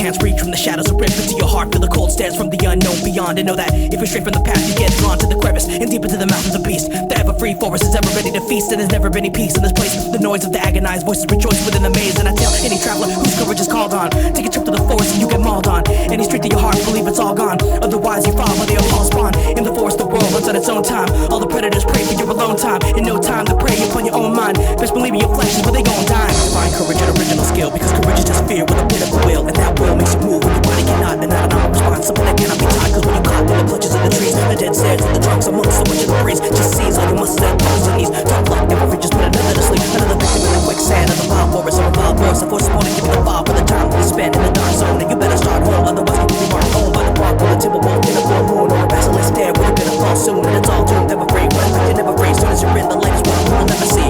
hands reach from the shadows and rip into your heart. Feel the cold stares from the unknown beyond. And know that if you're straight from the path, you get drawn to the crevice and deep into the mouth of the beast. The ever-free forest is ever ready to feast, and there's never been any peace in this place. The noise of the agonized voices rejoice within the maze. And I tell any traveler whose courage is called on, take a trip to the forest and you get mauled on. Any street to your heart, believe it's all gone. Otherwise you fall where they all spawn. In the forest, the world runs on its own time. All the predators pray for your alone time, and no time to prey upon your own mind. Best believe me, your flesh is where they gon' die. Find courage and original skill, because courage is just fear with a bit of a will, and that will makes you move when your body cannot. And not an response, something that cannot be taught. Cause when you caught in the clutches of the trees, the dead stares of the drunks amongst so much of the breeze, just seize all your muscles and bones and knees. Tough luck, never reaches put another to sleep. Another victim in the quicksand of the wild forest. Or a wild force, the force is wanting to give you the file for the time that you spend in the dark zone. And you better start home, otherwise you will be marked home by the bark or the timber wall in a full moon, or a basilisk stare with a bit of fall soon. And it's all doomed, never free. What if you're never free? Soon as you're in the light is what you'll never see.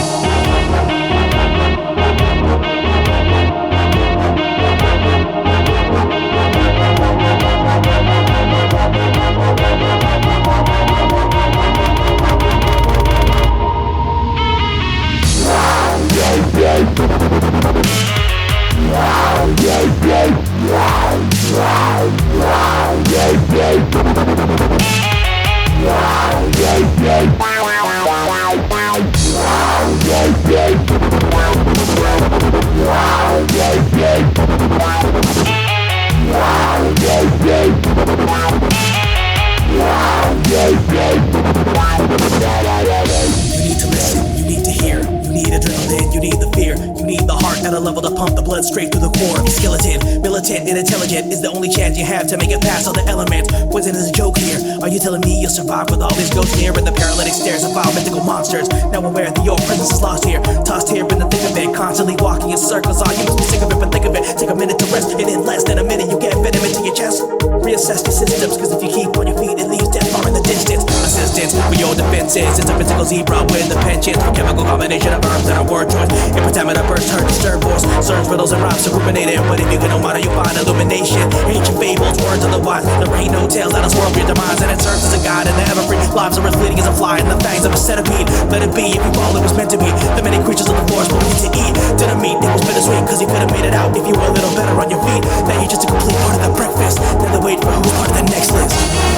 You need to listen, you need to hear, you need adrenaline, you need the fear, you need the heart at a level to pump the blood straight through the core. Skeleton, militant, and intelligent is the only chance you have to make it past all the elements. Poison is a joke here. Are you telling me you'll survive with all these ghosts near, and the paralytic stares of foul mythical monsters? Now aware that your presence is lost here, tossed here in the thick of it, constantly walking in circles. Oh, you must be sick of it, but think of it. Take a minute to rest, and in less than a minute you get venom into your chest. Reassess your systems, cause if you keep on your feet, it leaves death far in the distance. Assistance for your defenses, it's a physical zebra with the penchant for chemical combination of herbs and a word choice. In pentameter burst, hurt, disturb voice, search riddles and rhymes to ruminate it. But if you can no matter, you find illumination. Ancient fables, words otherwise. There ain't no tales that us world your demise, and it serves as a guide in the ever-free. Lives are as fleeting as a fly in the fangs of a centipede. Let it be, if you fall, it was meant to be. The many creatures of the forest will need to eat. Didn't meet, it was bittersweet, cause you could have made it out if you were a little better on your feet. Now you're just a complete part of the breakfast. Now they wait for who's part of the next list.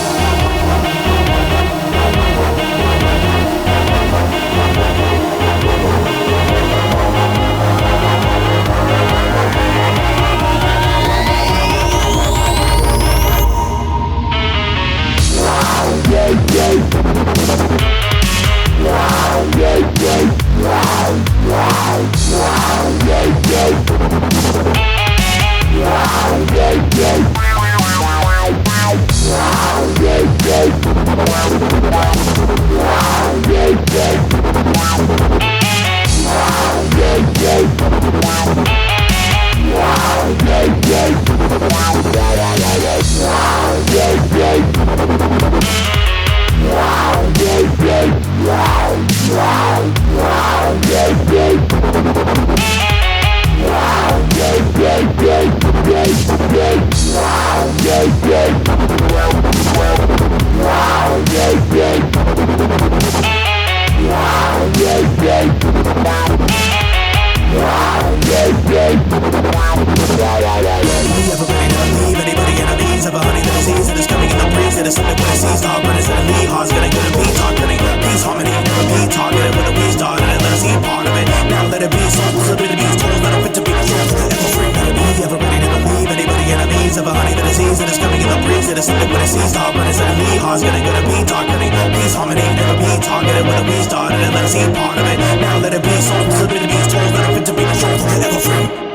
Of a honey, the disease that is coming in the breeze. It is something when it sees the heart, when it's in the heart's gonna be targeting. Peace, harmony, never be targeted when the we started, and let us see part of it. Now let it be, so the beast tools that are fit to be controlled, ever free.